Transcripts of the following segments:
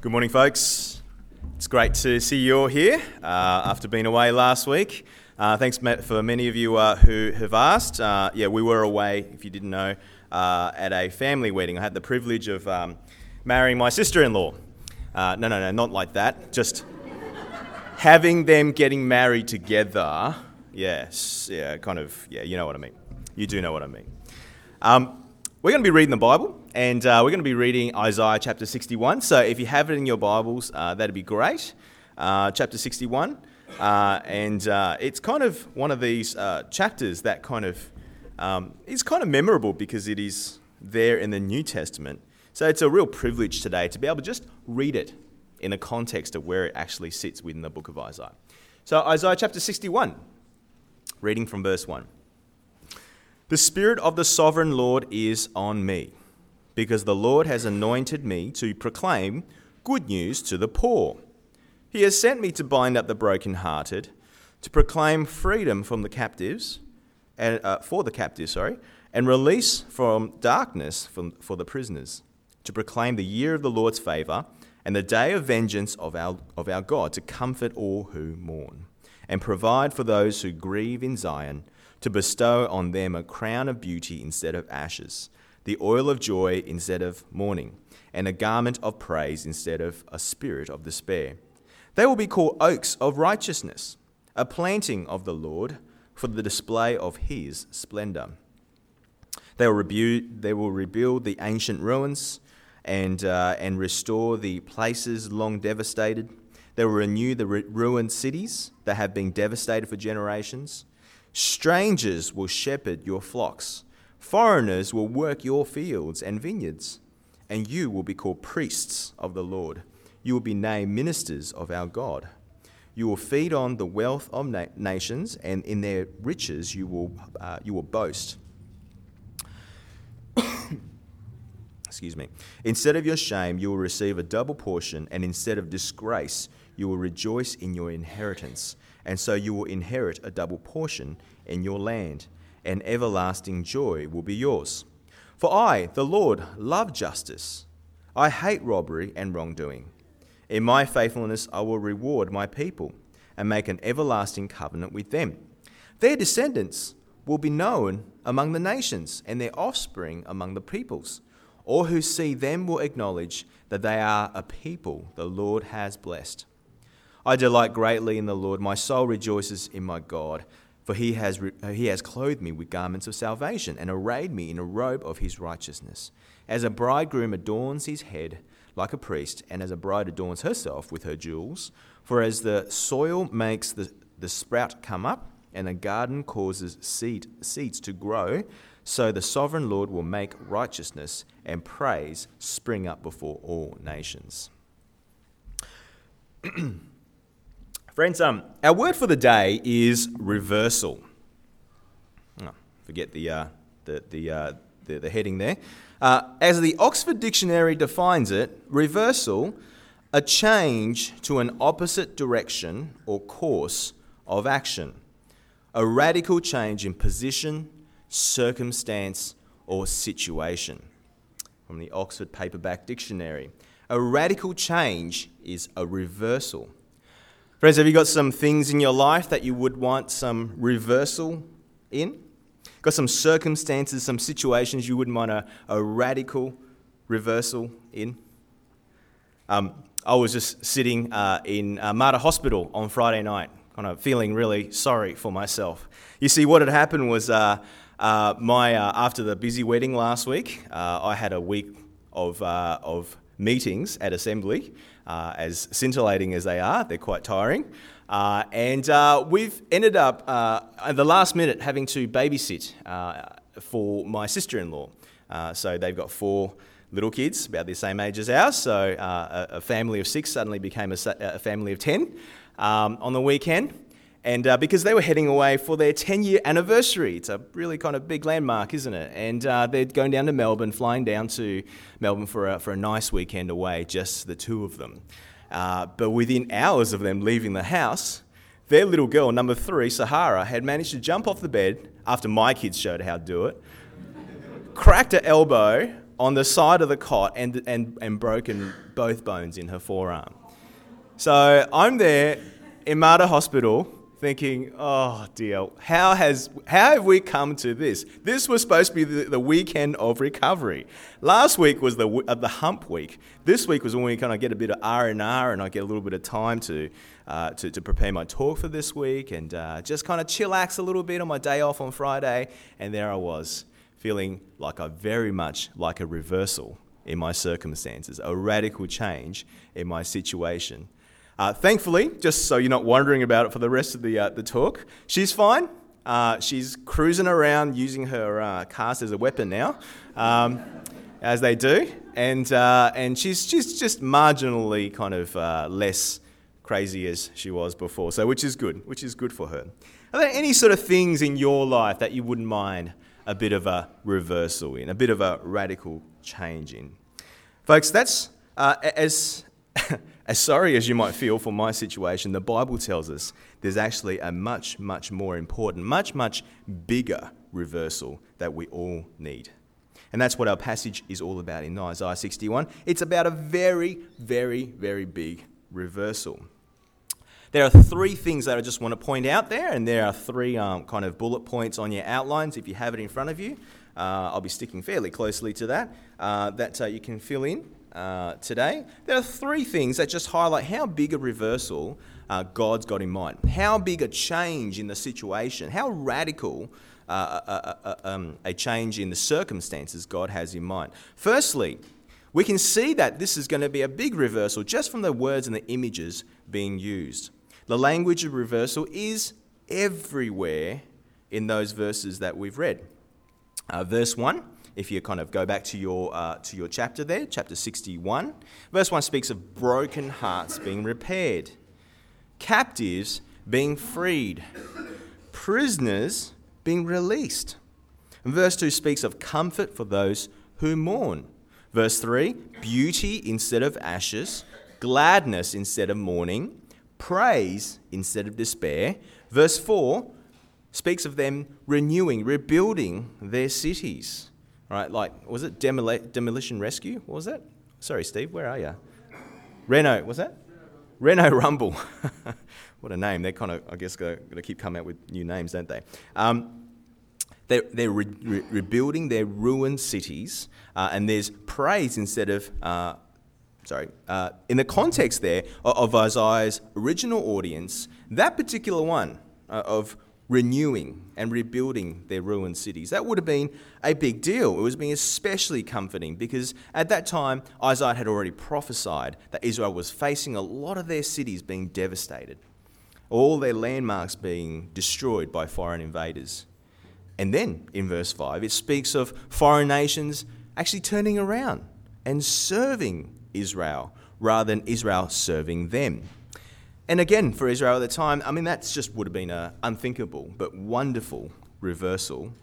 Good morning, folks. It's great to see you all here after being away last week. Thanks for many of you who have asked. We were away, if you didn't know, at a family wedding. I had the privilege of marrying my sister-in-law. No, not like that. Just having them getting married together. Yes, you know what I mean. You do know what I mean. We're going to be reading the Bible, and we're going to be reading Isaiah chapter 61. So if you have it in your Bibles, that'd be great. Chapter 61. It's kind of one of these chapters that is kind of memorable because it is there in the New Testament. So it's a real privilege today to be able to just read it in a context of where it actually sits within the book of Isaiah. So Isaiah chapter 61, reading from verse 1. The Spirit of the Sovereign Lord is on me, because the Lord has anointed me to proclaim good news to the poor. He has sent me to bind up the brokenhearted, to proclaim freedom from the captives, and and release from darkness for the prisoners, to proclaim the year of the Lord's favour and the day of vengeance of our God, to comfort all who mourn, and provide for those who grieve in Zion, to bestow on them a crown of beauty instead of ashes, the oil of joy instead of mourning, and a garment of praise instead of a spirit of despair. They will be called oaks of righteousness, a planting of the Lord for the display of his splendour. They will rebuild the ancient ruins and restore the places long devastated. They will renew the ruined cities that have been devastated for generations. Strangers will shepherd your flocks. Foreigners will work your fields and vineyards. And you will be called priests of the Lord. You will be named ministers of our God. You will feed on the wealth of nations, and in their riches you will boast. Excuse me. Instead of your shame, you will receive a double portion, and instead of disgrace, you will rejoice in your inheritance. And so you will inherit a double portion in your land, and everlasting joy will be yours. For I, the Lord, love justice. I hate robbery and wrongdoing. In my faithfulness I will reward my people and make an everlasting covenant with them. Their descendants will be known among the nations, and their offspring among the peoples. All who see them will acknowledge that they are a people the Lord has blessed. I delight greatly in the Lord. My soul rejoices in my God, for he has clothed me with garments of salvation and arrayed me in a robe of his righteousness. As a bridegroom adorns his head like a priest, and as a bride adorns herself with her jewels, for as the soil makes the sprout come up, and a garden causes seeds to grow, so the sovereign Lord will make righteousness and praise spring up before all nations. Friends, our word for the day is reversal. Forget the heading there. As the Oxford Dictionary defines it, reversal, a change to an opposite direction or course of action. A radical change in position, circumstance, or situation. From the Oxford Paperback Dictionary. A radical change is a reversal. Friends, have you got some things in your life that you would want some reversal in? Got some circumstances, some situations you wouldn't want a radical reversal in? I was just sitting in Mater Hospital on Friday night, kind of feeling really sorry for myself. You see, what had happened was after the busy wedding last week, I had a week of meetings at Assembly. As scintillating as they are, they're quite tiring. We've ended up at the last minute having to babysit for my sister-in-law. So they've got 4 little kids, about the same age as ours. So a family of 6 suddenly became a family of 10 on the weekend. And because they were heading away for their 10-year anniversary. It's a really kind of big landmark, isn't it? And they're going down to Melbourne, flying down to Melbourne for a nice weekend away, just the 2 of them. But within hours of them leaving the house, their little girl, number 3, Sahara, had managed to jump off the bed after my kids showed her how to do it, cracked her elbow on the side of the cot and broken both bones in her forearm. So I'm there in Mater Hospital thinking, oh dear, how have we come to this? This was supposed to be the weekend of recovery. Last week was the hump week. This week was when we kind of get a bit of R&R and I get a little bit of time to prepare my talk for this week and just kind of chillax a little bit on my day off on Friday. And there I was, feeling like very much like a reversal in my circumstances, a radical change in my situation. Thankfully, just so you're not wondering about it for the rest of the talk, she's fine. She's cruising around using her cast as a weapon now, as they do, and she's just marginally kind of less crazy as she was before. So, which is good for her. Are there any sort of things in your life that you wouldn't mind a bit of a reversal in, a bit of a radical change in? Folks, that's as sorry as you might feel for my situation, the Bible tells us there's actually a much, much more important, much, much bigger reversal that we all need. And that's what our passage is all about in Isaiah 61. It's about a very, very, very big reversal. There are three things that I just want to point out there, and there are three kind of bullet points on your outlines if you have it in front of you. I'll be sticking fairly closely to that you can fill in today. There are three things that just highlight how big a reversal God's got in mind, how big a change in the situation, how radical a change in the circumstances God has in mind. Firstly, we can see that this is going to be a big reversal just from the words and the images being used. The language of reversal is everywhere in those verses that we've read. Verse 1, if you kind of go back to your chapter there, chapter 61, verse 1 speaks of broken hearts being repaired, captives being freed, prisoners being released. And verse 2 speaks of comfort for those who mourn. Verse 3, beauty instead of ashes, gladness instead of mourning, praise instead of despair. Verse 4 speaks of them renewing, rebuilding their cities. Right, like, was it Demolition Rescue? What was that? Sorry, Steve, where are you? Reno, was that? Reno Rumble. What a name. They're kind of, I guess, going to keep coming out with new names, don't they? They're rebuilding their ruined cities, and there's praise instead of, in the context there of Isaiah's original audience, that particular one of renewing and rebuilding their ruined cities. That would have been a big deal. It was being especially comforting because at that time, Isaiah had already prophesied that Israel was facing a lot of their cities being devastated, all their landmarks being destroyed by foreign invaders. And then in verse 5, it speaks of foreign nations actually turning around and serving Israel rather than Israel serving them. And again, for Israel at the time, I mean, that just would have been an unthinkable but wonderful reversal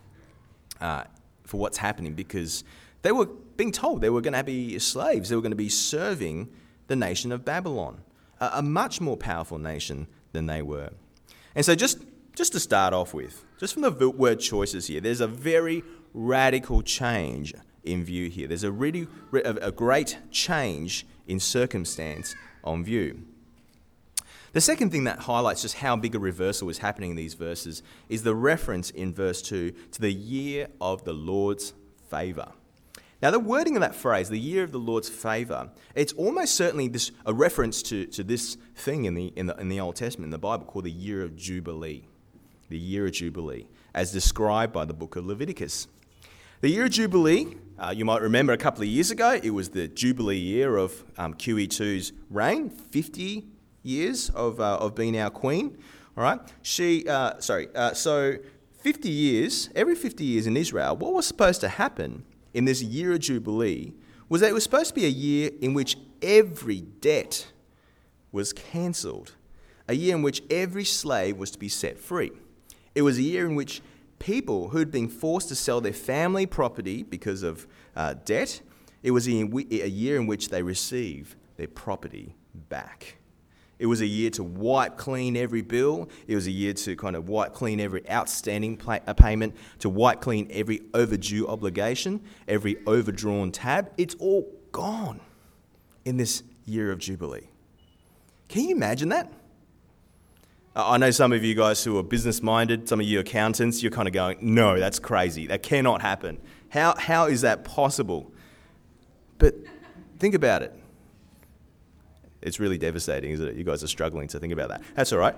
for what's happening because they were being told they were going to be slaves. They were going to be serving the nation of Babylon, a much more powerful nation than they were. And so just to start off with, just from the word choices here, there's a very radical change in view here. There's a great change in circumstance on view. The second thing that highlights just how big a reversal is happening in these verses is the reference in verse 2 to the year of the Lord's favour. Now, the wording of that phrase, the year of the Lord's favour, it's almost certainly a reference to this thing in the Old Testament, in the Bible, called the year of Jubilee. The year of Jubilee, as described by the book of Leviticus. The year of Jubilee, you might remember a couple of years ago, it was the Jubilee year of QE2's reign, 50 years of being our queen. All right, so 50 years, every 50 years in Israel, what was supposed to happen in this year of Jubilee was that it was supposed to be a year in which every debt was cancelled, a year in which every slave was to be set free. It was a year in which people who had been forced to sell their family property because of debt, it was a year in which they received their property back. It was a year to wipe clean every bill. It was a year to kind of wipe clean every outstanding payment, to wipe clean every overdue obligation, every overdrawn tab. It's all gone in this year of Jubilee. Can you imagine that? I know some of you guys who are business-minded, some of you accountants, you're kind of going, no, that's crazy. That cannot happen. How is that possible? But think about it. It's really devastating, isn't it? You guys are struggling to think about that. That's all right.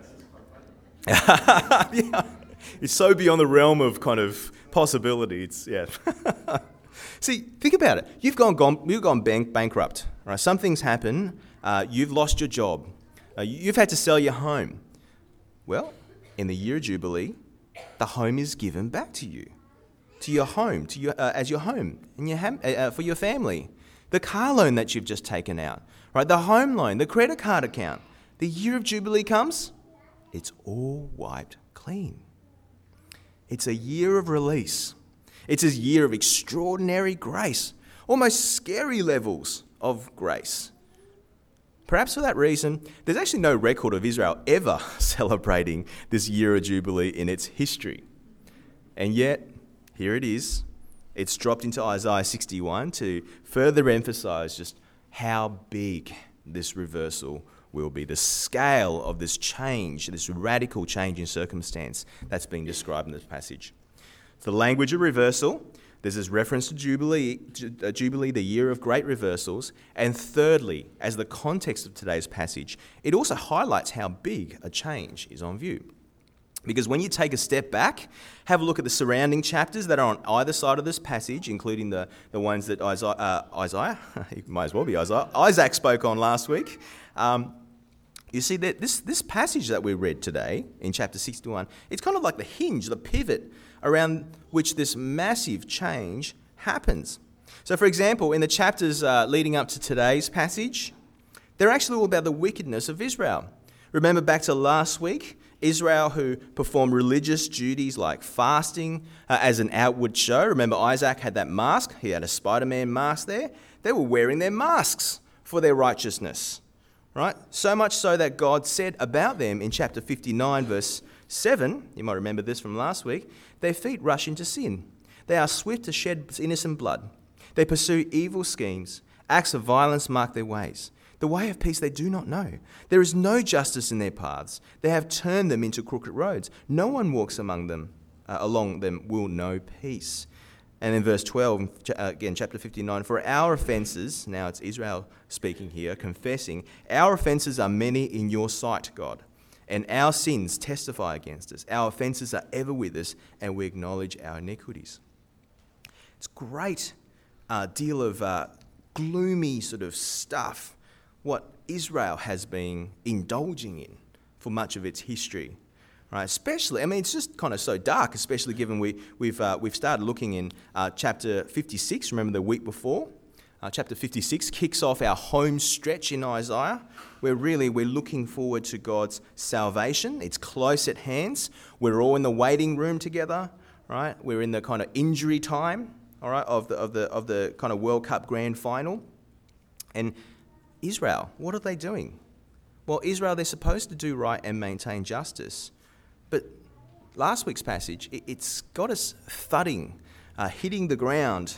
Yeah. It's so beyond the realm of kind of possibility. Yeah. See, think about it. You've gone bankrupt. Right? Something's happened. You've lost your job. You've had to sell your home. Well, in the year of Jubilee, the home is given back to you, to your home, as your home, and for your family. The car loan that you've just taken out. Right, the home loan, the credit card account. The year of Jubilee comes, it's all wiped clean. It's a year of release. It's a year of extraordinary grace, almost scary levels of grace. Perhaps for that reason, there's actually no record of Israel ever celebrating this year of Jubilee in its history. And yet, here it is. It's dropped into Isaiah 61 to further emphasize just how big this reversal will be, the scale of this change, this radical change in circumstance that's being described in this passage. The language of reversal, there's this reference to Jubilee, the year of great reversals. And thirdly, as the context of today's passage, it also highlights how big a change is on view. Because when you take a step back, have a look at the surrounding chapters that are on either side of this passage, including the ones that Isaiah, it might as well be Isaac spoke on last week. You see that this passage that we read today in chapter 61, it's kind of like the hinge, the pivot around which this massive change happens. So, for example, in the chapters leading up to today's passage, they're actually all about the wickedness of Israel. Remember back to last week, Israel who performed religious duties like fasting as an outward show. Remember Isaac had that mask. He had a Spider-Man mask there. They were wearing their masks for their righteousness, right? So much so that God said about them in chapter 59, verse 7, you might remember this from last week, their feet rush into sin. They are swift to shed innocent blood. They pursue evil schemes. Acts of violence mark their ways. The way of peace they do not know. There is no justice in their paths. They have turned them into crooked roads. No one walks along them will know peace. And in verse 12, again, chapter 59, for our offences, now it's Israel speaking here, confessing, our offences are many in your sight, God, and our sins testify against us. Our offences are ever with us, and we acknowledge our iniquities. It's a great deal of gloomy sort of stuff, what Israel has been indulging in for much of its history, right? Especially, I mean, it's just kind of so dark, especially given we've started looking in chapter 56. Remember the week before? Chapter 56 kicks off our home stretch in Isaiah, where really we're looking forward to God's salvation. It's close at hand. We're all in the waiting room together, right? We're in the kind of injury time, all right, of the kind of World Cup grand final, and Israel, what are they doing? Well, Israel, they're supposed to do right and maintain justice. But last week's passage, it's got us thudding, hitting the ground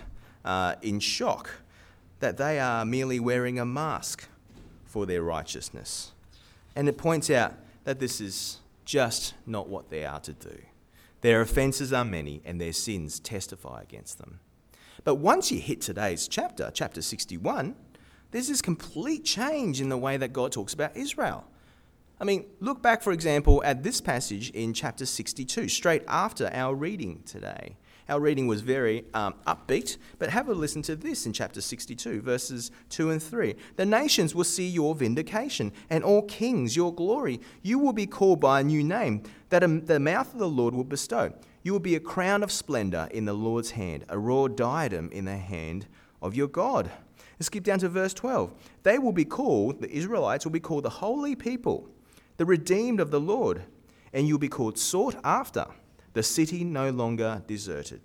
in shock that they are merely wearing a mask for their righteousness. And it points out that this is just not what they are to do. Their offences are many and their sins testify against them. But once you hit today's chapter 61, there's this complete change in the way that God talks about Israel. I mean, look back, for example, at this passage in chapter 62, straight after our reading today. Our reading was very upbeat, but have a listen to this in chapter 62, verses 2 and 3. The nations will see your vindication, and all kings your glory. You will be called by a new name that the mouth of the Lord will bestow. You will be a crown of splendor in the Lord's hand, a royal diadem in the hand of your God. Let's skip down to verse 12. They will be called, the Israelites will be called the holy people, the redeemed of the Lord, and you'll be called sought after, the city no longer deserted.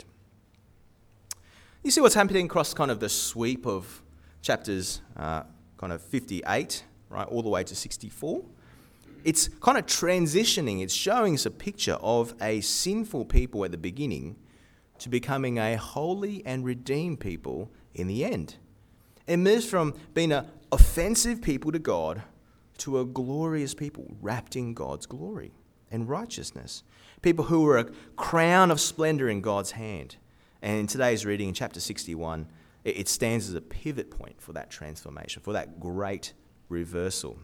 You see what's happening across kind of the sweep of chapters kind of 58 right, all the way to 64. It's kind of transitioning. It's showing us a picture of a sinful people at the beginning to becoming a holy and redeemed people in the end. It moves from being an offensive people to God to a glorious people wrapped in God's glory and righteousness. People who are a crown of splendor in God's hand. And in today's reading in chapter 61, it stands as a pivot point for that transformation, for that great reversal.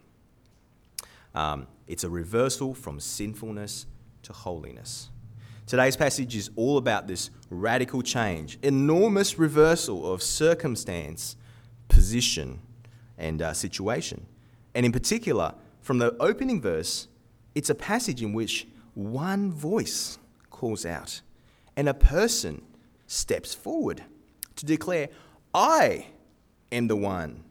It's a reversal from sinfulness to holiness. Today's passage is all about this radical change, enormous reversal of circumstance, position, and situation. And in particular, from the opening verse, it's a passage in which one voice calls out and a person steps forward to declare, I am the one.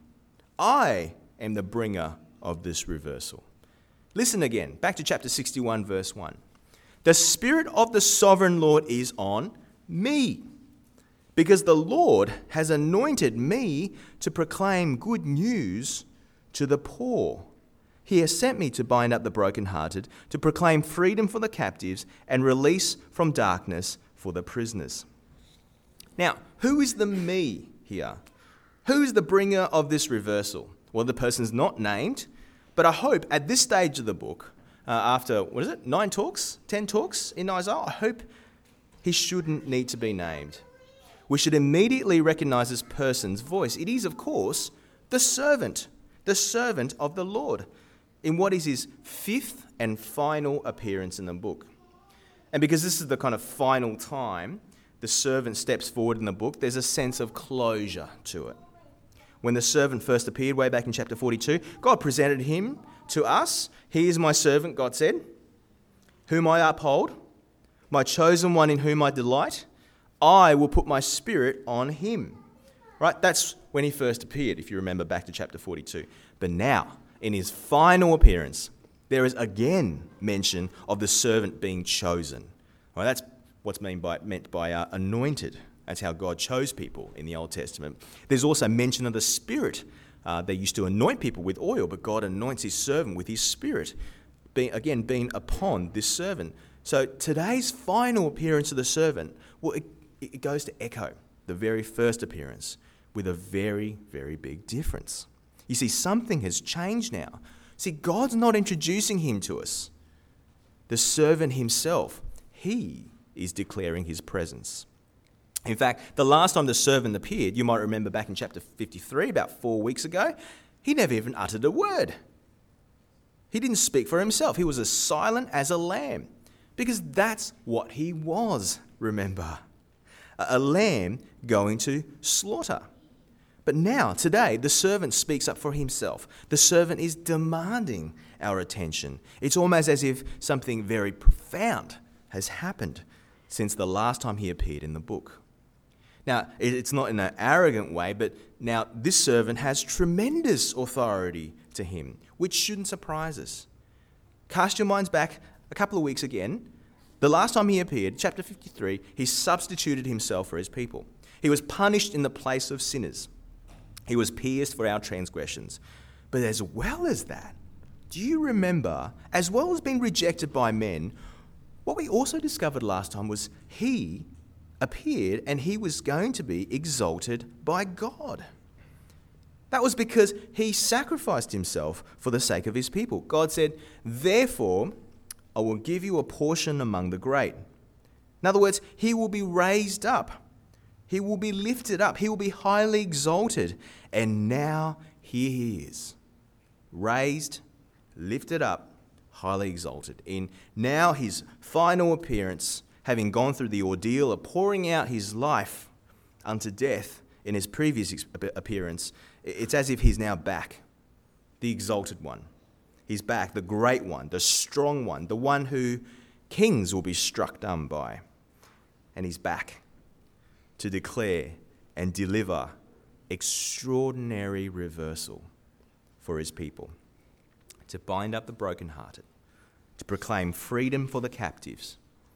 I am the bringer of this reversal. Listen again, back to chapter 61, verse 1. The Spirit of the Sovereign Lord is on me, because the Lord has anointed me to proclaim good news to the poor. He has sent me to bind up the brokenhearted, to proclaim freedom for the captives and release from darkness for the prisoners. Now, who is the me here? Who is the bringer of this reversal? Well, the person's not named, but I hope at this stage of the book, after, 10 talks in Isaiah, I hope he shouldn't need to be named. We should immediately recognize this person's voice. It is, of course, the servant of the Lord, in what is his fifth and final appearance in the book. And because this is the kind of final time the servant steps forward in the book, there's a sense of closure to it. When the servant first appeared way back in chapter 42, God presented him to us. He is my servant, God said, whom I uphold, my chosen one in whom I delight. I will put my spirit on him. Right? That's when he first appeared, if you remember back to chapter 42. But now, in his final appearance, there is again mention of the servant being chosen. Right? That's what's meant by anointed. That's how God chose people in the Old Testament. There's also mention of the Spirit. They used to anoint people with oil, but God anoints his servant with his Spirit, being upon this servant. So today's final appearance of the servant, well, it goes to echo the very first appearance with a very, very big difference. You see, something has changed now. See, God's not introducing him to us. The servant himself, he is declaring his presence. In fact, the last time the servant appeared, you might remember back in chapter 53, about 4 weeks ago, he never even uttered a word. He didn't speak for himself. He was as silent as a lamb, because that's what he was, remember. A lamb going to slaughter. But now, today, the servant speaks up for himself. The servant is demanding our attention. It's almost as if something very profound has happened since the last time he appeared in the book. Now, it's not in an arrogant way, but now this servant has tremendous authority to him, which shouldn't surprise us. Cast your minds back a couple of weeks again. The last time he appeared, chapter 53, he substituted himself for his people. He was punished in the place of sinners. He was pierced for our transgressions. But as well as that, do you remember, as well as being rejected by men, what we also discovered last time was he appeared and he was going to be exalted by God. That was because he sacrificed himself for the sake of his people. God said, therefore, I will give you a portion among the great. In other words, he will be raised up. He will be lifted up. He will be highly exalted. And now here he is, raised, lifted up, highly exalted. In now his final appearance, having gone through the ordeal of pouring out his life unto death in his previous appearance, it's as if he's now back, the exalted one. He's back, the great one, the strong one, the one who kings will be struck dumb by. And he's back to declare and deliver extraordinary reversal for his people, to bind up the brokenhearted, to proclaim freedom for the captives,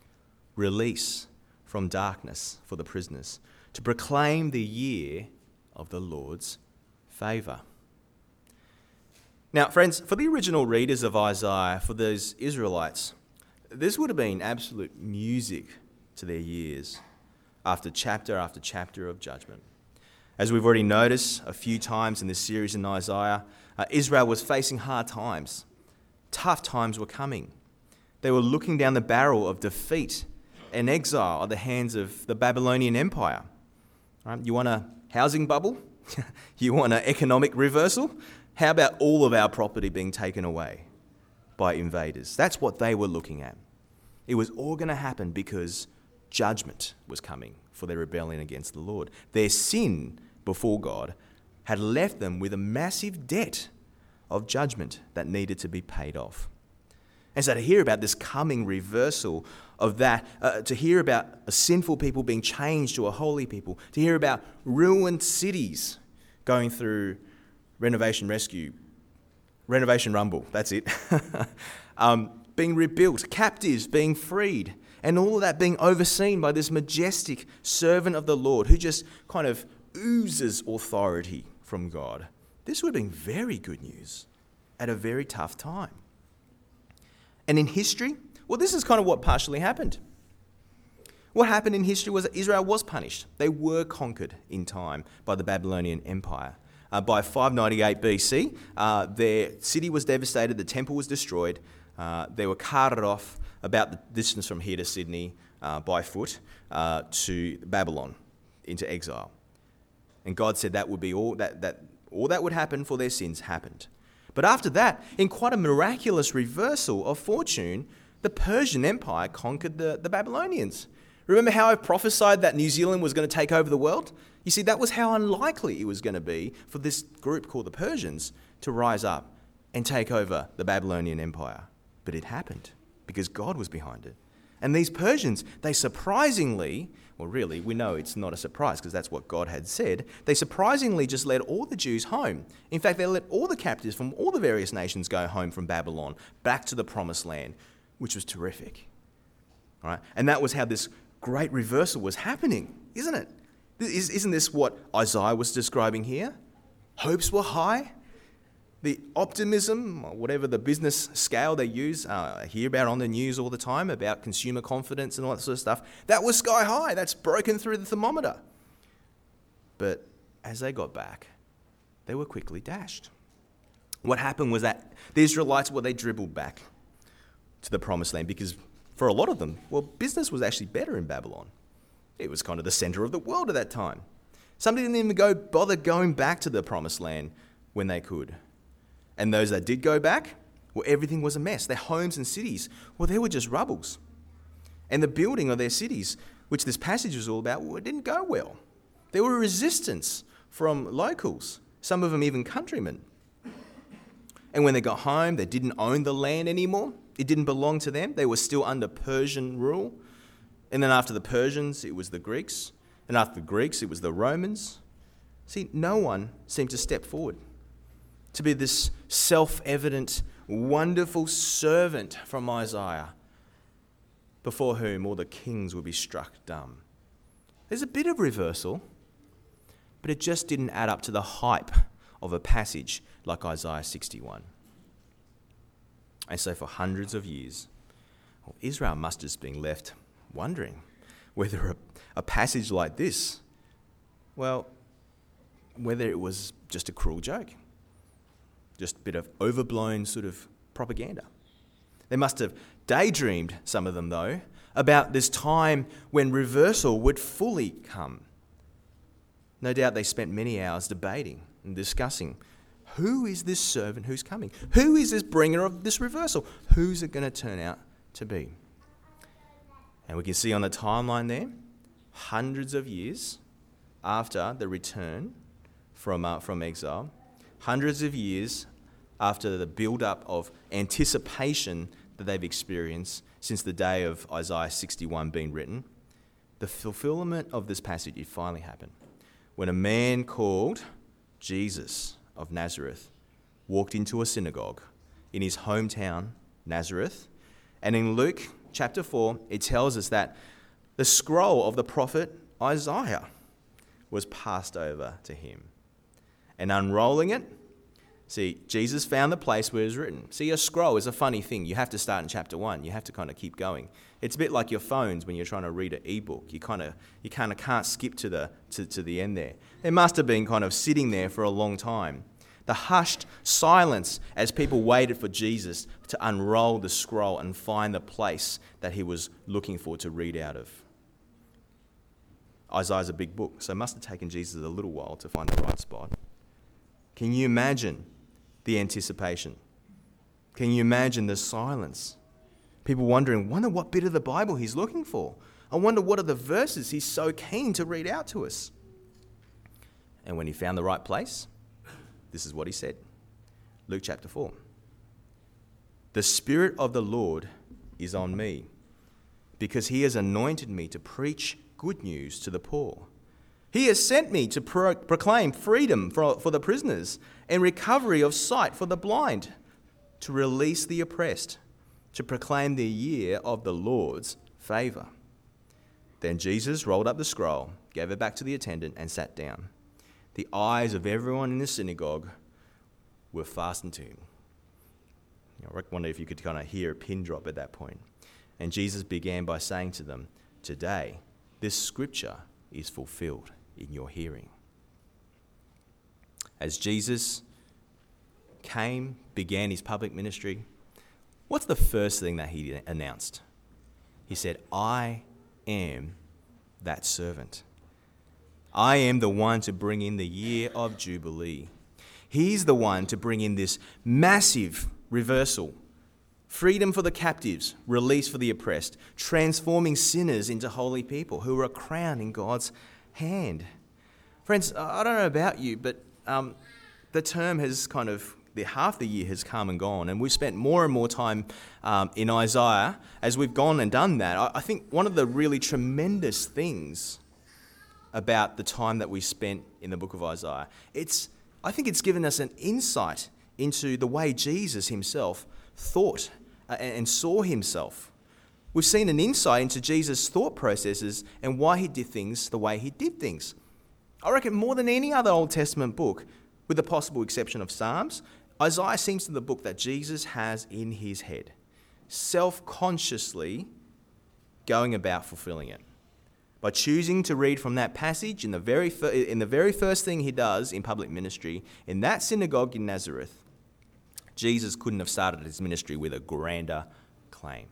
release from darkness for the prisoners, to proclaim the year of the Lord's favour. Now, friends, for the original readers of Isaiah, for those Israelites, this would have been absolute music to their ears after chapter of judgment. As we've already noticed a few times in this series in Isaiah, Israel was facing hard times. Tough times were coming. They were looking down the barrel of defeat and exile at the hands of the Babylonian Empire. Right? You want a housing bubble? You want an economic reversal? How about all of our property being taken away by invaders? That's what they were looking at. It was all going to happen because judgment was coming for their rebellion against the Lord. Their sin before God had left them with a massive debt of judgment that needed to be paid off. And so to hear about this coming reversal of that, to hear about a sinful people being changed to a holy people, to hear about ruined cities going through renovation rumble, that's it, being rebuilt, captives being freed, and all of that being overseen by this majestic servant of the Lord who just kind of oozes authority from God. This would have been very good news at a very tough time. And in history, well, this is kind of what partially happened. What happened in history was that Israel was punished. They were conquered in time by the Babylonian Empire. By 598 BC, their city was devastated, the temple was destroyed, they were carted off about the distance from here to Sydney by foot to Babylon into exile. And God said that would be all that would happen for their sins happened. But after that, in quite a miraculous reversal of fortune, the Persian Empire conquered the Babylonians. Remember how I prophesied that New Zealand was going to take over the world? You see, that was how unlikely it was going to be for this group called the Persians to rise up and take over the Babylonian Empire. But it happened because God was behind it. And these Persians, they surprisingly, well really, we know it's not a surprise because that's what God had said, they surprisingly just led all the Jews home. In fact, they let all the captives from all the various nations go home from Babylon back to the promised land, which was terrific. All right? And that was how this great reversal was happening, isn't it? Isn't this what Isaiah was describing here? Hopes were high. The optimism, whatever the business scale they use, I hear about on the news all the time about consumer confidence and all that sort of stuff. That was sky high. That's broken through the thermometer. But as they got back, they were quickly dashed. What happened was that the Israelites, they dribbled back to the promised land because for a lot of them, business was actually better in Babylon. It was kind of the center of the world at that time. Some didn't even bother going back to the promised land when they could. And those that did go back, everything was a mess. Their homes and cities, they were just rubbles. And the building of their cities, which this passage was all about, it didn't go well. There were resistance from locals, some of them even countrymen. And when they got home, they didn't own the land anymore. It didn't belong to them. They were still under Persian rule. And then after the Persians, it was the Greeks. And after the Greeks, it was the Romans. See, no one seemed to step forward to be this self-evident, wonderful servant from Isaiah, before whom all the kings would be struck dumb. There's a bit of reversal, but it just didn't add up to the hype of a passage like Isaiah 61. And so for hundreds of years, Israel must have been left wondering whether a passage like this, whether it was just a cruel joke, just a bit of overblown sort of propaganda. They must have daydreamed, some of them though, about this time when reversal would fully come. No doubt they spent many hours debating and discussing, who is this servant who's coming? Who is this bringer of this reversal? Who's it going to turn out to be? And we can see on the timeline there, hundreds of years after the return from exile, hundreds of years after the build-up of anticipation that they've experienced since the day of Isaiah 61 being written, the fulfillment of this passage, it finally happened when a man called Jesus of Nazareth walked into a synagogue in his hometown, Nazareth. And in Luke chapter 4, it tells us that the scroll of the prophet Isaiah was passed over to him. And unrolling it, See, Jesus found the place where it was written. See, a scroll is a funny thing. You have to start in chapter 1. You have to kind of keep going. It's a bit like your phones when you're trying to read an ebook. You kind of can't skip to the end there. It must have been kind of sitting there for a long time. The hushed silence as people waited for Jesus to unroll the scroll and find the place that he was looking for to read out of. Isaiah's a big book, so it must have taken Jesus a little while to find the right spot. Can you imagine the anticipation? Can you imagine the silence? People wondering, wonder what bit of the Bible he's looking for. I wonder what are the verses he's so keen to read out to us. And when he found the right place, this is what he said. Luke chapter 4. The Spirit of the Lord is on me, because he has anointed me to preach good news to the poor. He has sent me to proclaim freedom for the prisoners and recovery of sight for the blind, to release the oppressed, to proclaim the year of the Lord's favour. Then Jesus rolled up the scroll, gave it back to the attendant, and sat down. The eyes of everyone in the synagogue were fastened to him. I wonder if you could kind of hear a pin drop at that point. And Jesus began by saying to them, "Today, this scripture is fulfilled in your hearing." As Jesus began his public ministry, what's the first thing that he announced? He said, "I am that servant. I am the one to bring in the year of Jubilee." He's the one to bring in this massive reversal. Freedom for the captives, release for the oppressed, transforming sinners into holy people who are a crown in God's hand. Friends, I don't know about you, but the term has half the year has come and gone, and we've spent more and more time in Isaiah as we've gone and done that. I think one of the really tremendous things about the time that we spent in the book of Isaiah, I think it's given us an insight into the way Jesus himself thought and saw himself. We've seen an insight into Jesus' thought processes and why he did things the way he did things. I reckon more than any other Old Testament book, with the possible exception of Psalms, Isaiah seems to be the book that Jesus has in his head, self-consciously going about fulfilling it. By choosing to read from that passage in the very first thing he does in public ministry, in that synagogue in Nazareth, Jesus couldn't have started his ministry with a grander claim.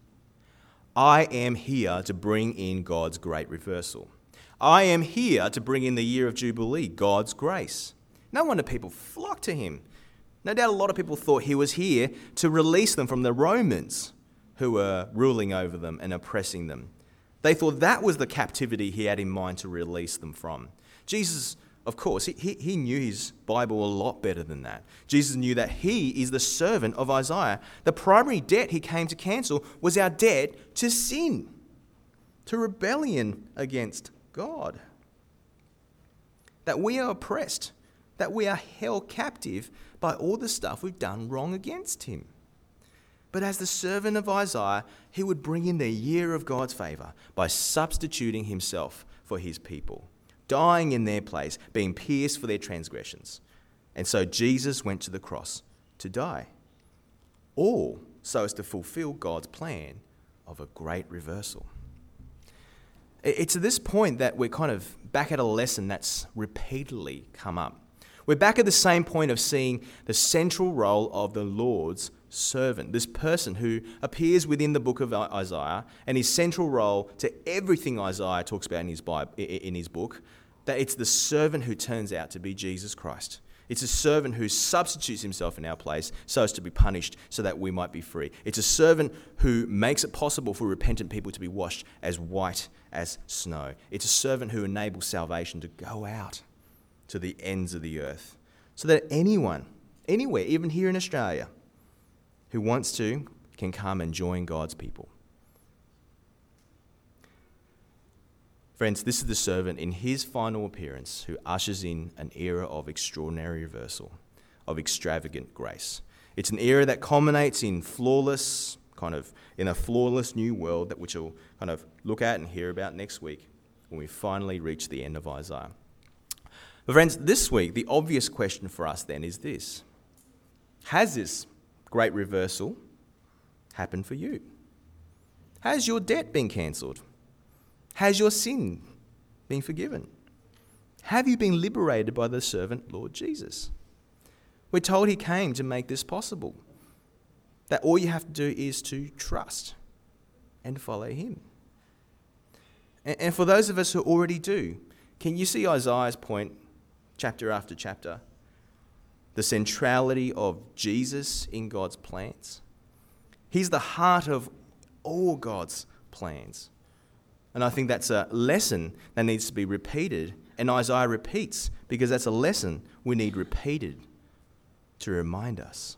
I am here to bring in God's great reversal. I am here to bring in the year of Jubilee, God's grace. No wonder people flocked to him. No doubt a lot of people thought he was here to release them from the Romans who were ruling over them and oppressing them. They thought that was the captivity he had in mind to release them from. Jesus, of course, he knew his Bible a lot better than that. Jesus knew that he is the servant of Isaiah. The primary debt he came to cancel was our debt to sin, to rebellion against God. That we are oppressed, that we are held captive by all the stuff we've done wrong against him. But as the servant of Isaiah, he would bring in the year of God's favour by substituting himself for his people, dying in their place, being pierced for their transgressions. And so Jesus went to the cross to die, all so as to fulfill God's plan of a great reversal. It's at this point that we're kind of back at a lesson that's repeatedly come up. We're back at the same point of seeing the central role of the Lord's servant, this person who appears within the book of Isaiah, and his central role to everything Isaiah talks about in his book, that it's the servant who turns out to be Jesus Christ. It's a servant who substitutes himself in our place so as to be punished so that we might be free. It's a servant who makes it possible for repentant people to be washed as white as snow. It's a servant who enables salvation to go out to the ends of the earth so that anyone, anywhere, even here in Australia, who wants to can come and join God's people. Friends, this is the servant in his final appearance who ushers in an era of extraordinary reversal, of extravagant grace. It's an era that culminates in a flawless new world that which we'll kind of look at and hear about next week when we finally reach the end of Isaiah. But friends, this week, the obvious question for us then is this. Has this great reversal happened for you? Has your debt been cancelled? Has your sin been forgiven? Have you been liberated by the servant Lord Jesus? We're told he came to make this possible. That all you have to do is to trust and follow him. And for those of us who already do, can you see Isaiah's point, chapter after chapter? The centrality of Jesus in God's plans. He's the heart of all God's plans. And I think that's a lesson that needs to be repeated. And Isaiah repeats, because that's a lesson we need repeated to remind us.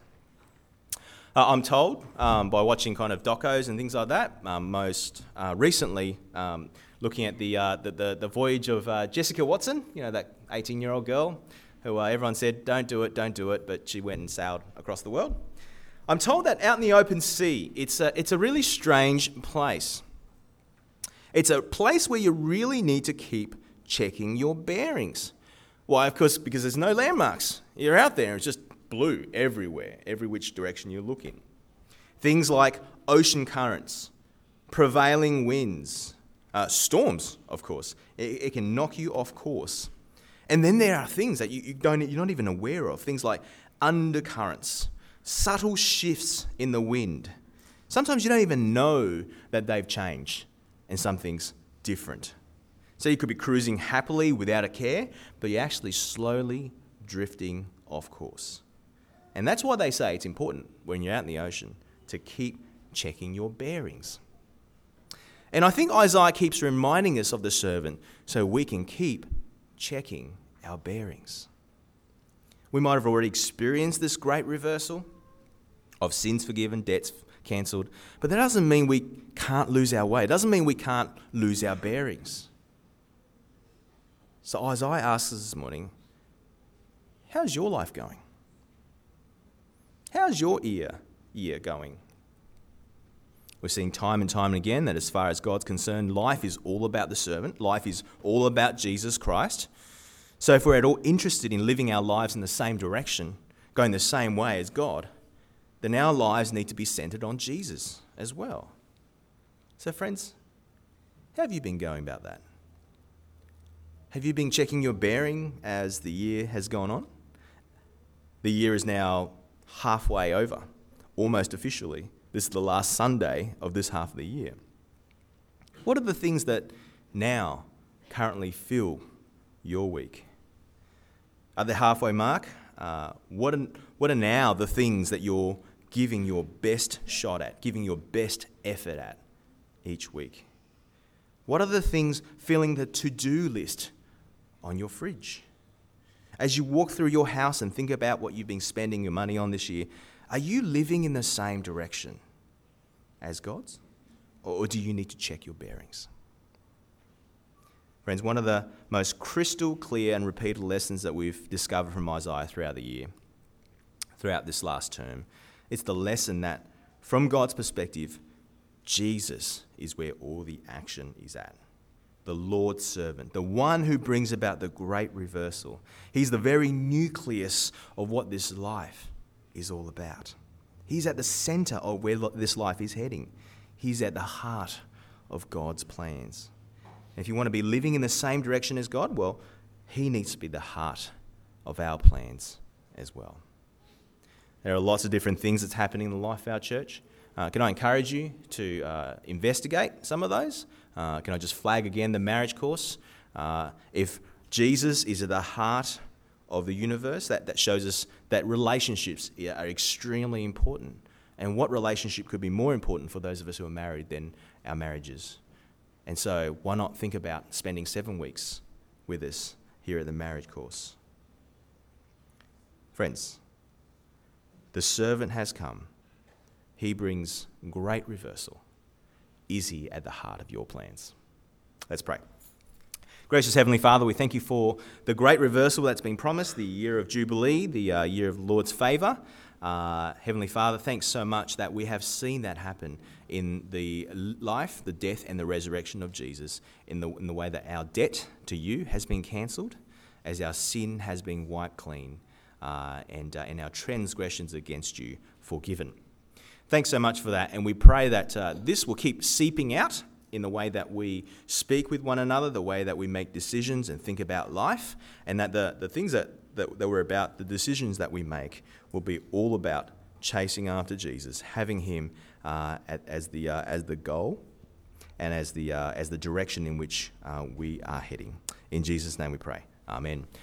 I'm told by watching kind of docos and things like that, most recently looking at the voyage of Jessica Watson, that 18-year-old girl who everyone said, don't do it, but she went and sailed across the world. I'm told that out in the open sea, it's a really strange place. It's a place where you really need to keep checking your bearings. Why? Of course, because there's no landmarks. You're out there, it's just blue everywhere, every which direction you look in. Things like ocean currents, prevailing winds, storms, of course. It can knock you off course. And then there are things that you're not even aware of, things like undercurrents, subtle shifts in the wind. Sometimes you don't even know that they've changed and something's different. So you could be cruising happily without a care, but you're actually slowly drifting off course. And that's why they say it's important when you're out in the ocean to keep checking your bearings. And I think Isaiah keeps reminding us of the servant so we can keep checking our bearings. We might have already experienced this great reversal of sins forgiven, debts cancelled, but that doesn't mean we can't lose our way. It doesn't mean we can't lose our bearings. So Isaiah asks us this morning, how's your life going? How's your year going? We're seeing time and time again that as far as God's concerned, life is all about the servant. Life is all about Jesus Christ. So if we're at all interested in living our lives in the same direction, going the same way as God, then our lives need to be centered on Jesus as well. So friends, how have you been going about that? Have you been checking your bearing as the year has gone on? The year is now halfway over, almost officially. This is the last Sunday of this half of the year. What are the things that now currently fill your week? At the halfway mark, what are now the things that you're giving your best shot at, giving your best effort at each week? What are the things filling the to-do list on your fridge? As you walk through your house and think about what you've been spending your money on this year, are you living in the same direction as God's? Or do you need to check your bearings? Friends, one of the most crystal clear and repeated lessons that we've discovered from Isaiah throughout the year, throughout this last term, it's the lesson that from God's perspective, Jesus is where all the action is at. The Lord's servant, the one who brings about the great reversal. He's the very nucleus of what this life is all about. He's at the center of where this life is heading. He's at the heart of God's plans. And if you want to be living in the same direction as God, well, he needs to be the heart of our plans as well. There are lots of different things that's happening in the life of our church. Can I encourage you to investigate some of those? Can I just flag again the marriage course? If Jesus is at the heart of the universe, that shows us that relationships are extremely important. And what relationship could be more important for those of us who are married than our marriages? And so why not think about spending 7 weeks with us here at the marriage course? Friends, the servant has come. He brings great reversal. Is he at the heart of your plans? Let's pray. Gracious Heavenly Father, we thank you for the great reversal that's been promised, the year of Jubilee, the year of the Lord's favour. Heavenly Father, thanks so much that we have seen that happen in the life, the death and the resurrection of Jesus, in the way that our debt to you has been cancelled, as our sin has been wiped clean. and our transgressions against you forgiven. Thanks so much for that, and we pray that this will keep seeping out in the way that we speak with one another, the way that we make decisions and think about life, and that the things that we're about, the decisions that we make, will be all about chasing after Jesus, having him as the goal and as the direction in which we are heading. In Jesus' name we pray. Amen.